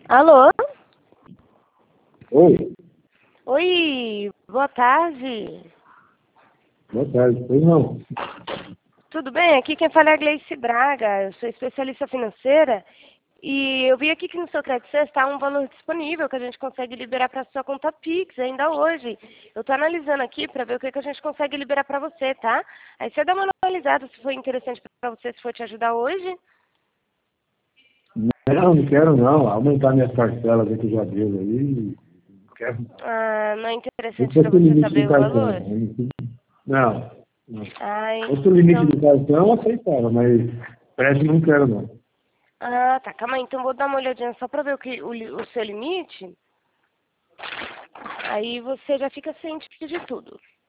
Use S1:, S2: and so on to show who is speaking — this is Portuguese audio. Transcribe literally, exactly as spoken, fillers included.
S1: Alô?
S2: Oi,
S1: Oi, boa tarde.
S2: boa tarde. Pois não.
S1: Tudo bem? Aqui quem fala é a Gleice Braga, eu sou especialista financeira e eu vi aqui que no seu crédito está um valor disponível que a gente consegue liberar para sua conta Pix ainda hoje. Eu estou analisando aqui para ver o que, que a gente consegue liberar para você, tá? Aí você dá uma analisada se foi interessante para você, se for te ajudar hoje.
S2: Não, não quero não. Aumentar minhas parcelas aqui já deu aí. Não quero.
S1: Ah, não é
S2: Eu
S1: interessante
S2: sou
S1: para
S2: o
S1: você
S2: limite do
S1: saber o
S2: cartão.
S1: valor?
S2: Não, não.
S1: Ai,
S2: Se fosse o limite
S1: então...
S2: do cartão, eu aceitava, mas parece que não quero não.
S1: Ah, tá, calma aí, então vou dar uma olhadinha só para ver o, que, o, li- o seu limite. Aí você já fica ciente de tudo.